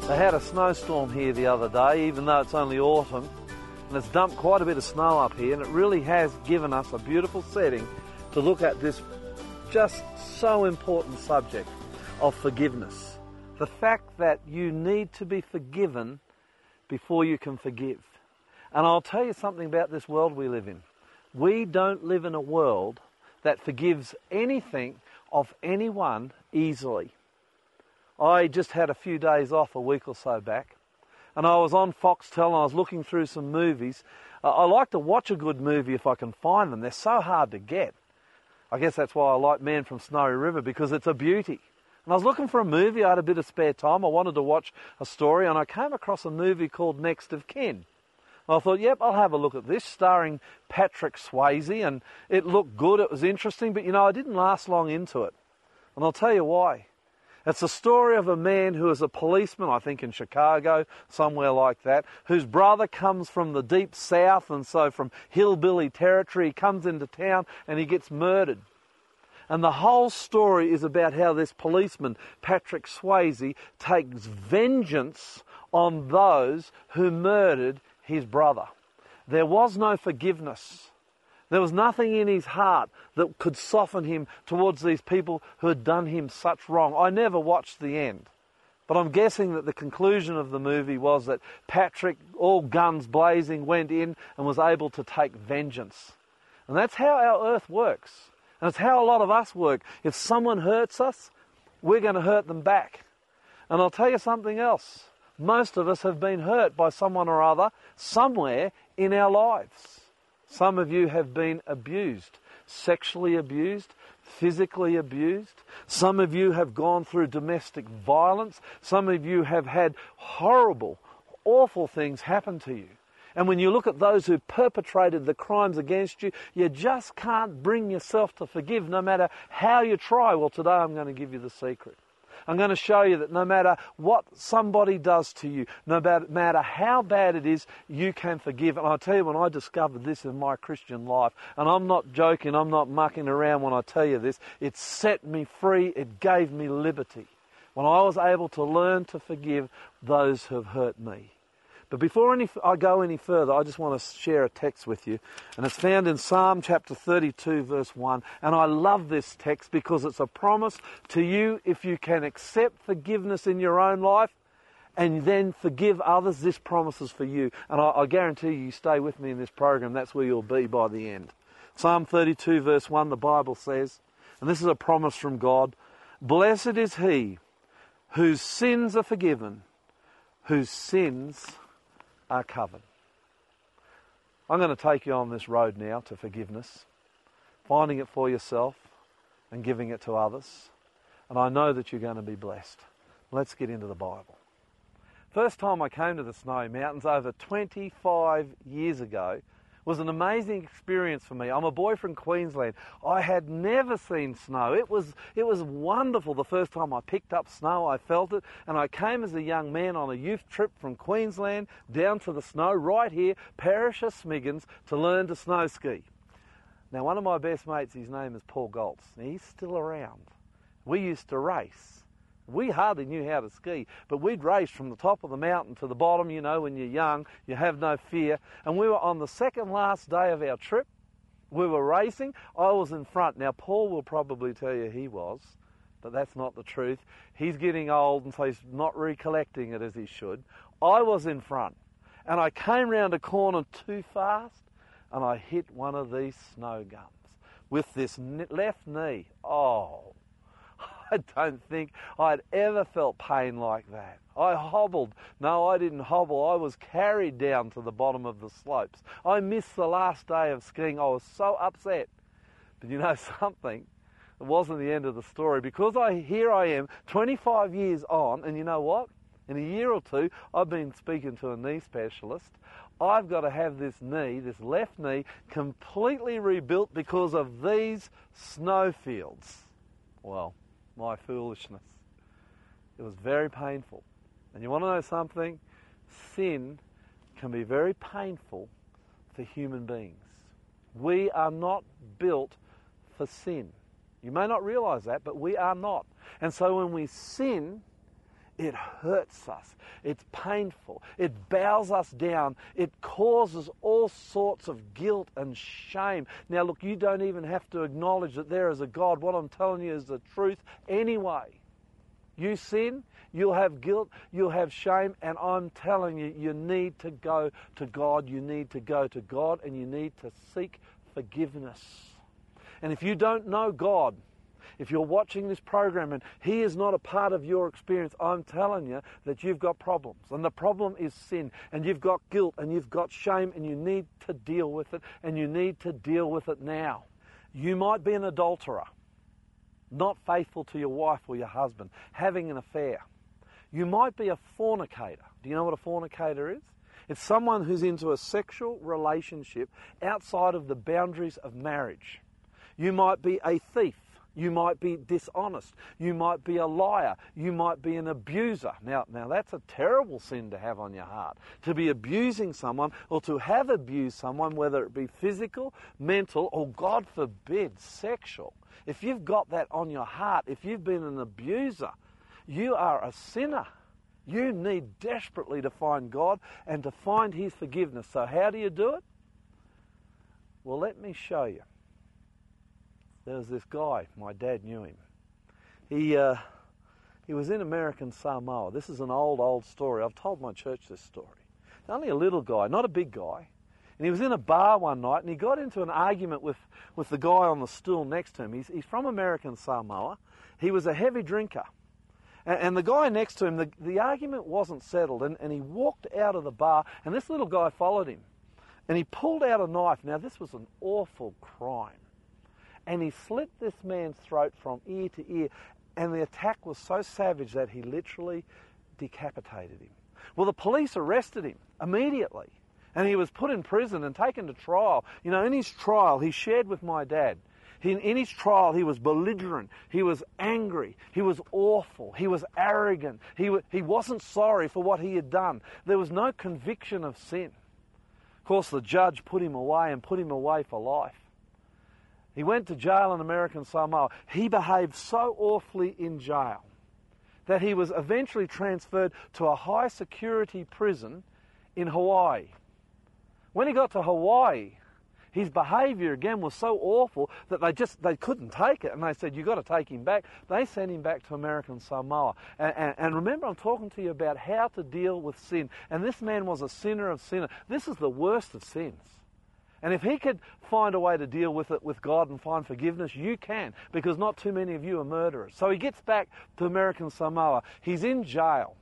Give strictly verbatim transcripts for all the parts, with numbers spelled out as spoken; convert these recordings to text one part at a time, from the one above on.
They had a snowstorm here the other day, even though it's only autumn, and it's dumped quite a bit of snow up here, and it really has given us a beautiful setting to look at this just so important subject of forgiveness. The fact that you need to be forgiven before you can forgive. And I'll tell you something about this world we live in. We don't live in a world that forgives anything of anyone easily. I just had a few days off a week or so back, and I was on Foxtel and I was looking through some movies. Uh, I like to watch a good movie if I can find them. They're so hard to get. I guess that's why I like Man from Snowy River, because it's a beauty. And I was looking for a movie. I had a bit of spare time. I wanted to watch a story, and I came across a movie called Next of Kin. I thought, yep, I'll have a look at this, starring Patrick Swayze, and it looked good, it was interesting, but you know, I didn't last long into it. And I'll tell you why. It's a story of a man who is a policeman, I think in Chicago, somewhere like that, whose brother comes from the deep south, and so from hillbilly territory, he comes into town and he gets murdered. And the whole story is about how this policeman, Patrick Swayze, takes vengeance on those who murdered his brother. There was no forgiveness. There was nothing in his heart that could soften him towards these people who had done him such wrong. I never watched the end, but I'm guessing that the conclusion of the movie was that Patrick, all guns blazing, went in and was able to take vengeance. And that's how our earth works. And it's how a lot of us work. If someone hurts us, we're going to hurt them back. And I'll tell you something else. Most of us have been hurt by someone or other somewhere in our lives. Some of you have been abused, sexually abused, physically abused. Some of you have gone through domestic violence. Some of you have had horrible, awful things happen to you. And when you look at those who perpetrated the crimes against you, you just can't bring yourself to forgive no matter how you try. Well, today I'm going to give you the secret. I'm going to show you that no matter what somebody does to you, no matter how bad it is, you can forgive. And I'll tell you, when I discovered this in my Christian life, and I'm not joking, I'm not mucking around when I tell you this, it set me free, it gave me liberty. When I was able to learn to forgive those who have hurt me. But before any, I go any further, I just want to share a text with you. And it's found in Psalm chapter thirty-two, verse one. And I love this text because it's a promise to you. If you can accept forgiveness in your own life and then forgive others, this promise is for you. And I, I guarantee you, you stay with me in this program, that's where you'll be by the end. Psalm thirty-two, verse one, the Bible says, and this is a promise from God, "Blessed is he whose sins are forgiven, whose sins are covered." I'm going to take you on this road now to forgiveness, finding it for yourself and giving it to others. And I know that you're going to be blessed. Let's get into the Bible. First time I came to the Snowy Mountains over twenty-five years ago was an amazing experience for me. I'm a boy from Queensland. I had never seen snow. It was it was wonderful the first time I picked up snow. I felt it, and I came as a young man on a youth trip from Queensland down to the snow right here, Parish of Smiggins, to learn to snow ski. Now, one of my best mates, his name is Paul Goltz. He's still around. We used to race. We hardly knew how to ski, but we'd race from the top of the mountain to the bottom. You know, when you're young, you have no fear. And we were on the second last day of our trip. We were racing. I was in front. Now, Paul will probably tell you he was, but that's not the truth. He's getting old, and so he's not recollecting it as he should. I was in front, and I came round a corner too fast, and I hit one of these snow gums with this left knee. Oh, I don't think I'd ever felt pain like that. I hobbled. No, I didn't hobble. I was carried down to the bottom of the slopes. I missed the last day of skiing. I was so upset. But you know something? It wasn't the end of the story, because I here I am, twenty-five years on, and you know what? In a year or two, I've been speaking to a knee specialist. I've got to have this knee, this left knee, completely rebuilt because of these snowfields. Well, my foolishness. It was very painful. And you want to know something? Sin can be very painful for human beings. We are not built for sin. You may not realize that, but we are not. And so when we sin, It hurts us. It's painful. It bows us down. It causes all sorts of guilt and shame. Now look, you don't even have to acknowledge that there is a God. What I'm telling you is the truth anyway. You sin, you'll have guilt, you'll have shame, and I'm telling you, you need to go to God. You need to go to God, and you need to seek forgiveness. And if you don't know God, if you're watching this program and He is not a part of your experience, I'm telling you that you've got problems. And the problem is sin. And you've got guilt and you've got shame, and you need to deal with it, and you need to deal with it now. You might be an adulterer, not faithful to your wife or your husband, having an affair. You might be a fornicator. Do you know what a fornicator is? It's someone who's into a sexual relationship outside of the boundaries of marriage. You might be a thief. You might be dishonest. You might be a liar. You might be an abuser. Now, now that's a terrible sin to have on your heart. To be abusing someone, or to have abused someone, whether it be physical, mental, or God forbid, sexual. If you've got that on your heart, if you've been an abuser, you are a sinner. You need desperately to find God and to find His forgiveness. So how do you do it? Well, let me show you. There was this guy, my dad knew him. He uh, he was in American Samoa. This is an old, old story. I've told my church this story. Only a little guy, not a big guy. And he was in a bar one night, and he got into an argument with, with the guy on the stool next to him. He's, he's from American Samoa. He was a heavy drinker. And, and the guy next to him, the, the argument wasn't settled, and, and he walked out of the bar, and this little guy followed him. And he pulled out a knife. Now, this was an awful crime. And he slit this man's throat from ear to ear, and the attack was so savage that he literally decapitated him. Well, the police arrested him immediately, and he was put in prison and taken to trial. You know, in his trial, he shared with my dad. He, in his trial, he was belligerent, he was angry, he was awful, he was arrogant, he, w- he wasn't sorry for what he had done. There was no conviction of sin. Of course, the judge put him away and put him away for life. He went to jail in American Samoa. He behaved so awfully in jail that he was eventually transferred to a high security prison in Hawaii. When he got to Hawaii, his behaviour again was so awful that they just they couldn't take it, and they said, you've got to take him back. They sent him back to American Samoa. And, and, and remember, I'm talking to you about how to deal with sin. And this man was a sinner of sinners. This is the worst of sins. And if he could find a way to deal with it with God and find forgiveness, you can, because not too many of you are murderers. So he gets back to American Samoa. He's in jail.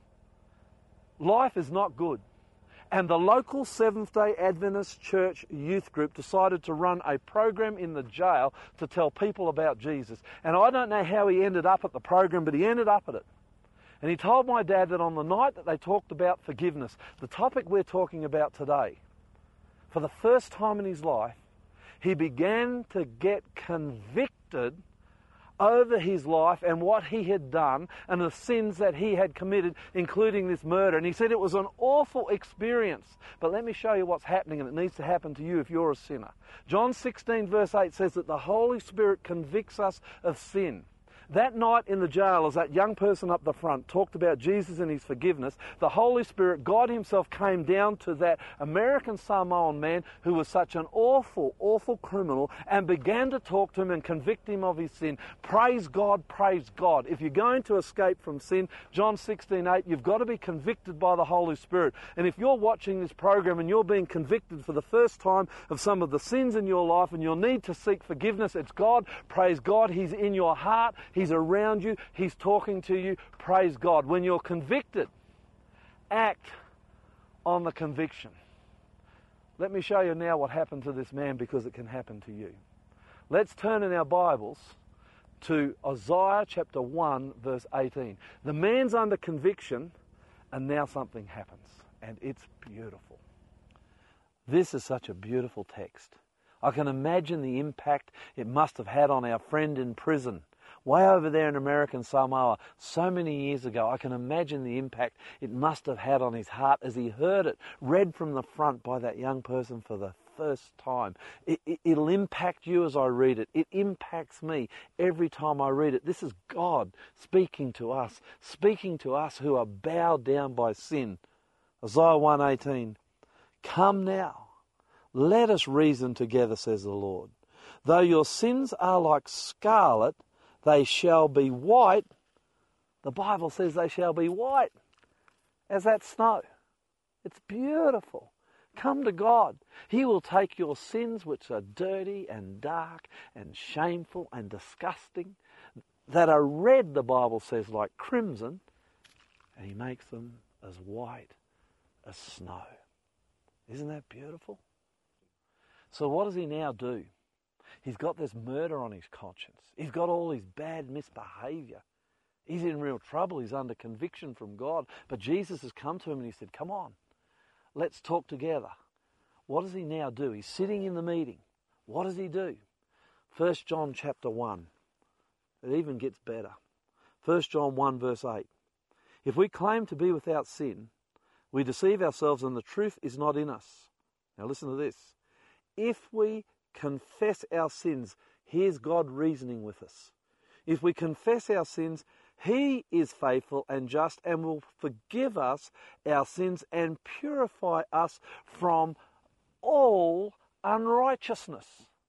Life is not good. And the local Seventh-day Adventist Church youth group decided to run a program in the jail to tell people about Jesus. And I don't know how he ended up at the program, but he ended up at it. And he told my dad that on the night that they talked about forgiveness, the topic we're talking about today, for the first time in his life, he began to get convicted over his life and what he had done and the sins that he had committed, including this murder. And he said it was an awful experience. But let me show you what's happening, and it needs to happen to you if you're a sinner. John sixteen verse eight says that the Holy Spirit convicts us of sin. That night in the jail, as that young person up the front talked about Jesus and his forgiveness, the Holy Spirit, God himself, came down to that American Samoan man who was such an awful, awful criminal and began to talk to him and convict him of his sin. Praise God, praise God. If you're going to escape from sin, John sixteen eight, you've got to be convicted by the Holy Spirit. And if you're watching this program and you're being convicted for the first time of some of the sins in your life and you'll need to seek forgiveness, it's God. Praise God. He's in your heart. He's around you. He's talking to you. Praise God. When you're convicted, act on the conviction. Let me show you now what happened to this man, because it can happen to you. Let's turn in our Bibles to Isaiah chapter one verse eighteen. The man's under conviction, and now something happens, and it's beautiful. This is such a beautiful text. I can imagine the impact it must have had on our friend in prison, way over there in American Samoa, so many years ago. I can imagine the impact it must have had on his heart as he heard it read from the front by that young person for the first time. It, it, it'll impact you as I read it. It impacts me every time I read it. This is God speaking to us, speaking to us who are bowed down by sin. Isaiah one eighteen, come now, let us reason together, says the Lord. Though your sins are like scarlet, they shall be white. The Bible says they shall be white as that snow. It's beautiful. Come to God. He will take your sins, which are dirty and dark and shameful and disgusting, that are red, the Bible says, like crimson, and He makes them as white as snow. Isn't that beautiful? So what does He now do? He's got this murder on his conscience. He's got all his bad misbehaviour. He's in real trouble. He's under conviction from God. But Jesus has come to him and He said, come on, let's talk together. What does He now do? He's sitting in the meeting. What does He do? First John chapter one. It even gets better. First John one verse eight. If we claim to be without sin, we deceive ourselves and the truth is not in us. Now listen to this. If we confess our sins, here's God reasoning with us. If we confess our sins, He is faithful and just and will forgive us our sins and purify us from all unrighteousness.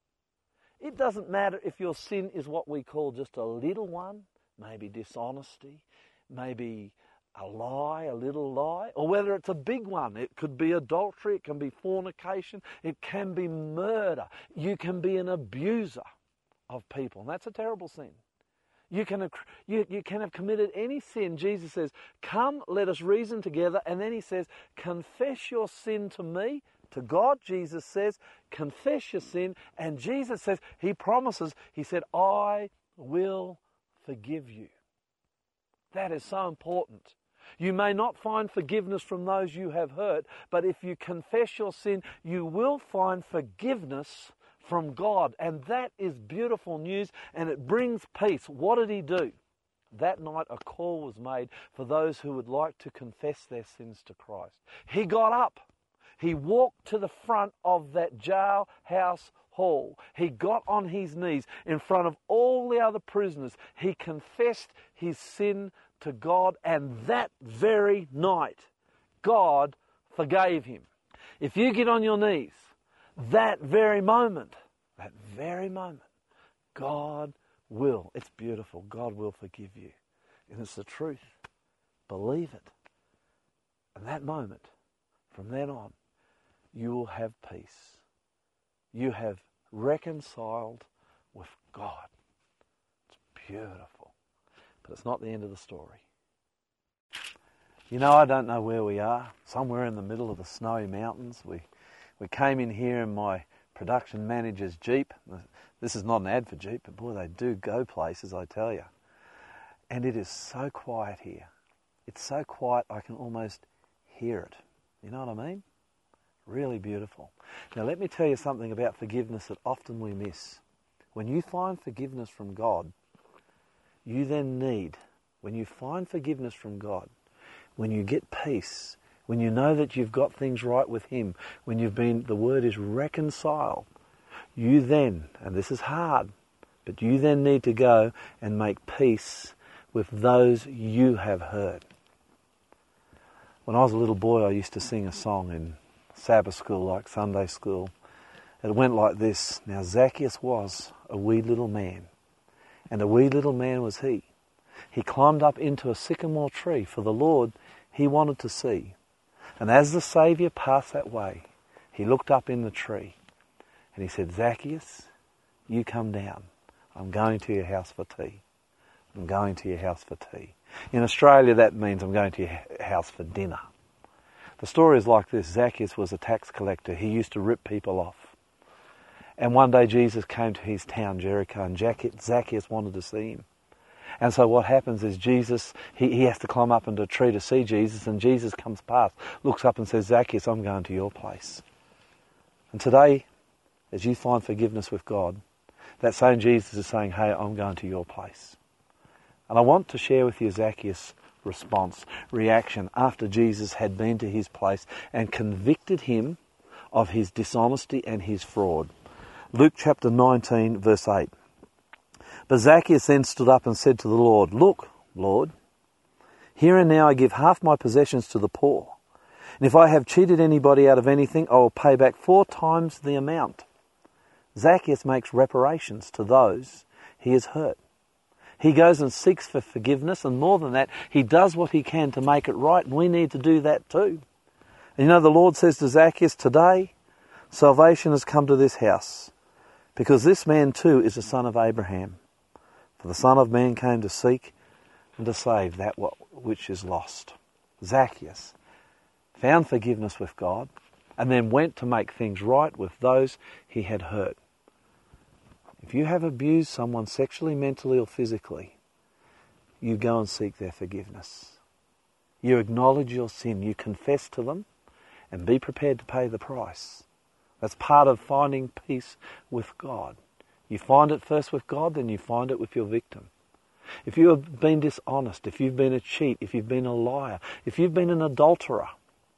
It doesn't matter if your sin is what we call just a little one, maybe dishonesty, maybe a lie, a little lie, or whether it's a big one. It could be adultery, it can be fornication, it can be murder. You can be an abuser of people, and that's a terrible sin. You can have, you, you can have committed any sin. Jesus says, come, let us reason together, and then He says, confess your sin to me, to God. Jesus says, confess your sin, and Jesus says, He promises, He said, I will forgive you. That is so important. You may not find forgiveness from those you have hurt, but if you confess your sin, you will find forgiveness from God. And that is beautiful news, and it brings peace. What did He do? That night a call was made for those who would like to confess their sins to Christ. He got up. He walked to the front of that jailhouse hall. He got on his knees in front of all the other prisoners. He confessed his sin to God, and that very night, God forgave him. If you get on your knees, that very moment, that very moment, God will. It's beautiful. God will forgive you. And it's the truth. Believe it. And that moment, from then on, you will have peace. You have reconciled with God. It's beautiful. But it's not the end of the story. You know, I don't know where we are. Somewhere in the middle of the snowy mountains. We we came in here in my production manager's Jeep. This is not an ad for Jeep, but boy, they do go places, I tell you. And it is so quiet here. It's so quiet I can almost hear it. You know what I mean? Really beautiful. Now let me tell you something about forgiveness that often we miss. When you find forgiveness from God, you then need, when you find forgiveness from God, when you get peace, when you know that you've got things right with Him, when you've been, the word is reconciled, you then, and this is hard, but you then need to go and make peace with those you have hurt. When I was a little boy, I used to sing a song in Sabbath school, like Sunday school. It went like this. Now Zacchaeus was a wee little man, and a wee little man was he. He climbed up into a sycamore tree, for the Lord he wanted to see. And as the Saviour passed that way, he looked up in the tree, and he said, Zacchaeus, you come down. I'm going to your house for tea. I'm going to your house for tea. In Australia, that means I'm going to your house for dinner. The story is like this. Zacchaeus was a tax collector. He used to rip people off. And one day Jesus came to his town, Jericho, and Zacchaeus wanted to see him. And so what happens is Jesus, he, he has to climb up into a tree to see Jesus, and Jesus comes past, looks up and says, Zacchaeus, I'm going to your place. And today, as you find forgiveness with God, that same Jesus is saying, hey, I'm going to your place. And I want to share with you Zacchaeus' response, reaction, after Jesus had been to his place and convicted him of his dishonesty and his fraud. Luke chapter nineteen, verse eight. But Zacchaeus then stood up and said to the Lord, "Look, Lord, here and now I give half my possessions to the poor. And if I have cheated anybody out of anything, I will pay back four times the amount." Zacchaeus makes reparations to those he has hurt. He goes and seeks for forgiveness, and more than that, he does what he can to make it right, and we need to do that too. And you know, the Lord says to Zacchaeus, "Today, salvation has come to this house, because this man too is a son of Abraham. For the Son of Man came to seek and to save that which is lost." Zacchaeus found forgiveness with God, and then went to make things right with those he had hurt. If you have abused someone sexually, mentally or physically, you go and seek their forgiveness. You acknowledge your sin, you confess to them, and be prepared to pay the price. That's part of finding peace with God. You find it first with God, then you find it with your victim. If you have been dishonest, if you've been a cheat, if you've been a liar, if you've been an adulterer,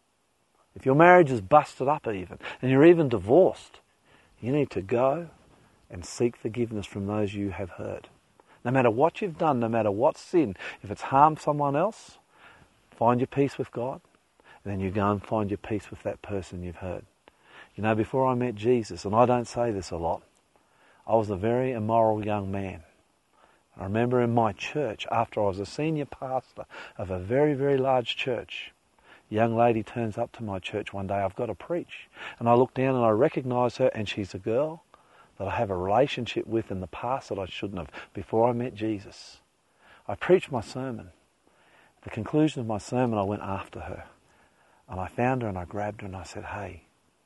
if your marriage is busted up even, and you're even divorced, you need to go and seek forgiveness from those you have hurt. No matter what you've done, no matter what sin, if it's harmed someone else, find your peace with God, and then you go and find your peace with that person you've hurt. You know, before I met Jesus, and I don't say this a lot, I was a very immoral young man. I remember in my church, after I was a senior pastor of a very, very large church, a young lady turns up to my church one day, "I've got to preach." And I look down and I recognise her, and she's a girl that I have a relationship with in the past that I shouldn't have, before I met Jesus. I preached my sermon. At the conclusion of my sermon, I went after her. And I found her and I grabbed her and I said, "Hey,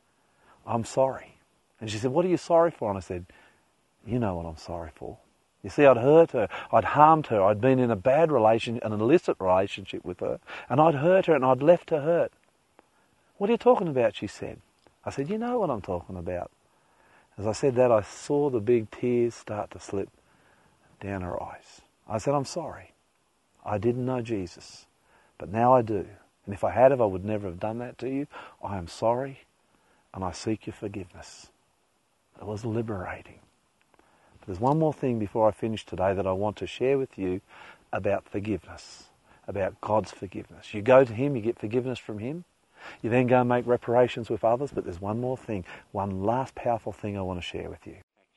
I'm sorry." And she said, "What are you sorry for?" And I said, "You know what I'm sorry for." You see, I'd hurt her, I'd harmed her, I'd been in a bad relation, an illicit relationship with her, and I'd hurt her and I'd left her hurt. "What are you talking about?" she said. I said, "You know what I'm talking about." As I said that, I saw the big tears start to slip down her eyes. I said, "I'm sorry. I didn't know Jesus, but now I do. And if I had, I would never have done that to you. I am sorry, and I seek your forgiveness." It was liberating. But there's one more thing before I finish today that I want to share with you about forgiveness, about God's forgiveness. You go to Him, you get forgiveness from Him. You then go and make reparations with others, but there's one more thing, one last powerful thing I want to share with you.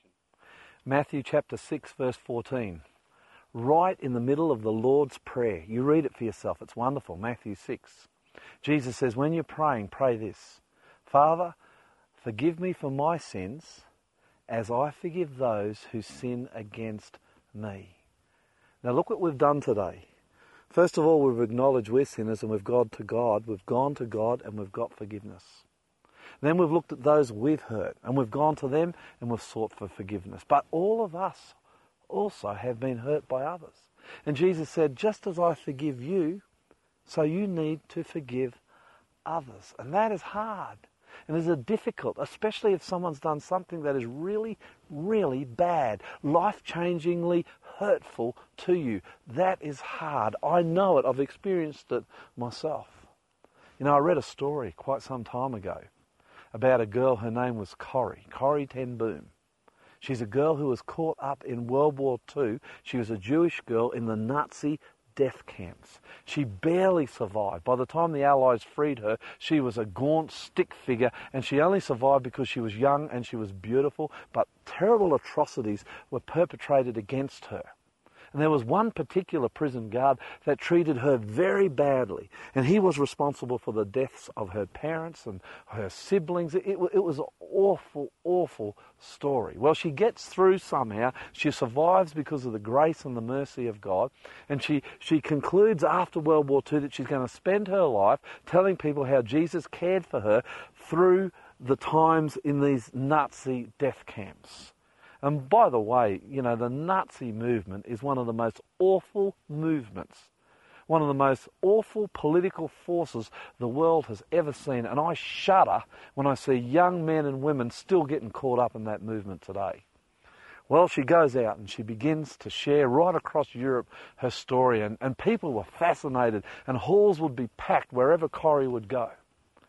Matthew chapter six, verse fourteen. Right in the middle of the Lord's Prayer. You read it for yourself. It's wonderful. Matthew six. Jesus says, when you're praying, pray this: "Father, forgive me for my sins as I forgive those who sin against me." Now look what we've done today. First of all, we've acknowledged we're sinners and we've gone to God. We've gone to God and we've got forgiveness. Then we've looked at those we've hurt and we've gone to them and we've sought for forgiveness. But all of us also have been hurt by others. And Jesus said, just as I forgive you, so you need to forgive others. And that is hard. And it's difficult, especially if someone's done something that is really, really bad, life-changingly hurtful to you. That is hard. I know it. I've experienced it myself. You know, I read a story quite some time ago about a girl. Her name was Corrie, Corrie ten Boom. She's a girl who was caught up in World War Two. She was a Jewish girl in the Nazi death camps. She barely survived. By the time the Allies freed her, she was a gaunt stick figure, and she only survived because she was young and she was beautiful, but terrible atrocities were perpetrated against her. And there was one particular prison guard that treated her very badly, and he was responsible for the deaths of her parents and her siblings. It, it was an awful, awful story. Well, she gets through somehow. She survives because of the grace and the mercy of God, and she, she concludes after World War Two that she's going to spend her life telling people how Jesus cared for her through the times in these Nazi death camps. And by the way, you know, the Nazi movement is one of the most awful movements, one of the most awful political forces the world has ever seen. And I shudder when I see young men and women still getting caught up in that movement today. Well, she goes out and she begins to share right across Europe her story, and, and people were fascinated, and halls would be packed wherever Corrie would go.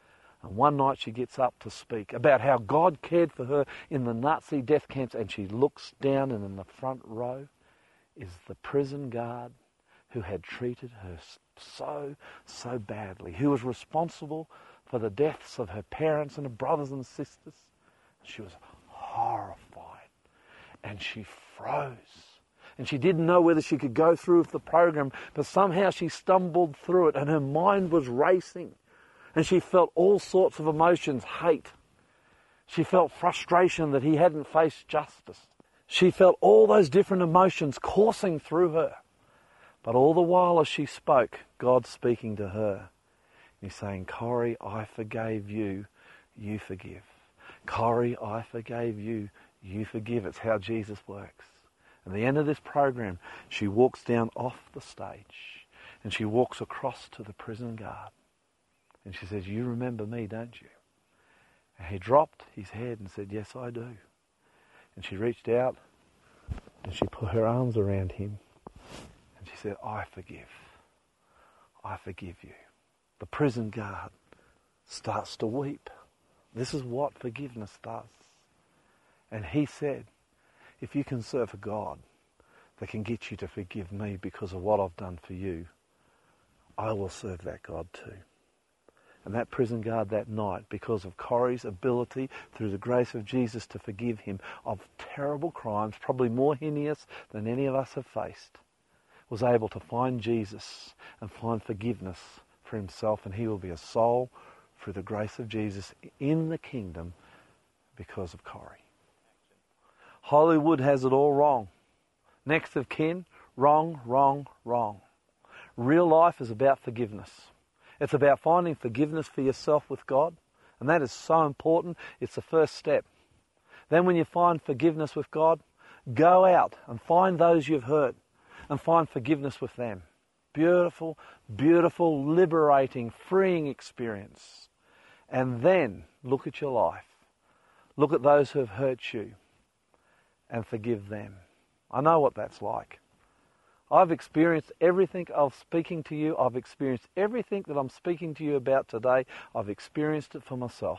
And one night she gets up to speak about how God cared for her in the Nazi death camps, and she looks down, and in the front row is the prison guard who had treated her so, so badly, who was responsible for the deaths of her parents and her brothers and sisters. She was horrified, and she froze. And she didn't know whether she could go through with the program, but somehow she stumbled through it, and her mind was racing. And she felt all sorts of emotions, hate. She felt frustration that he hadn't faced justice. She felt all those different emotions coursing through her. But all the while as she spoke, God's speaking to her. He's saying, Corrie, I forgave you, you forgive. Corrie, I forgave you, you forgive. It's how Jesus works. At the end of this program, she walks down off the stage and she walks across to the prison guard. And she says, you remember me, don't you? And he dropped his head and said, yes, I do. And she reached out and she put her arms around him and she said, I forgive. I forgive you. The prison guard starts to weep. This is what forgiveness does. And he said, if you can serve a God that can get you to forgive me because of what I've done for you, I will serve that God too. And that prison guard that night, because of Corrie's ability through the grace of Jesus to forgive him of terrible crimes, probably more heinous than any of us have faced, was able to find Jesus and find forgiveness for himself, and he will be a soul through the grace of Jesus in the kingdom because of Corrie. Hollywood has it all wrong. Next of kin, wrong, wrong, wrong. Real life is about forgiveness. It's about finding forgiveness for yourself with God, and that is so important. It's the first step. Then when you find forgiveness with God, go out and find those you've hurt and find forgiveness with them. Beautiful, beautiful, liberating, freeing experience. And then look at your life. Look at those who have hurt you and forgive them. I know what that's like. I've experienced everything of speaking to you. I've experienced everything that I'm speaking to you about today. I've experienced it for myself.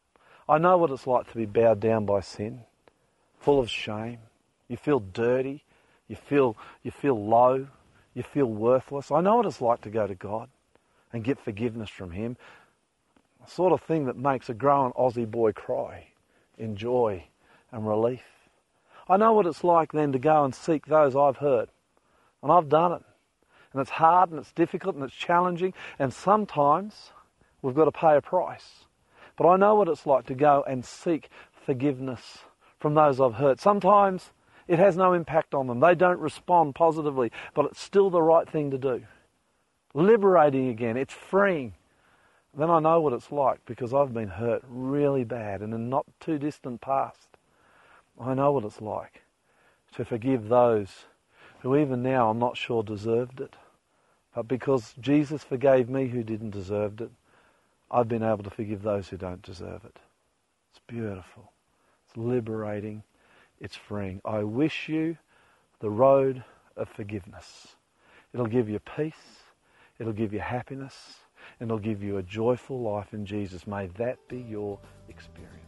I know what it's like to be bowed down by sin, full of shame. You feel dirty. You feel, you feel low. You feel worthless. I know what it's like to go to God and get forgiveness from him. The sort of thing that makes a grown Aussie boy cry in joy and relief. I know what it's like then to go and seek those I've hurt. And I've done it. And it's hard and it's difficult and it's challenging. And sometimes we've got to pay a price. But I know what it's like to go and seek forgiveness from those I've hurt. Sometimes it has no impact on them. They don't respond positively. But it's still the right thing to do. Liberating again. It's freeing. Then I know what it's like because I've been hurt really bad in a not too distant past. I know what it's like to forgive those who even now I'm not sure deserved it. But because Jesus forgave me who didn't deserve it, I've been able to forgive those who don't deserve it. It's beautiful. It's liberating. It's freeing. I wish you the road of forgiveness. It'll give you peace. It'll give you happiness. And it'll give you a joyful life in Jesus. May that be your experience.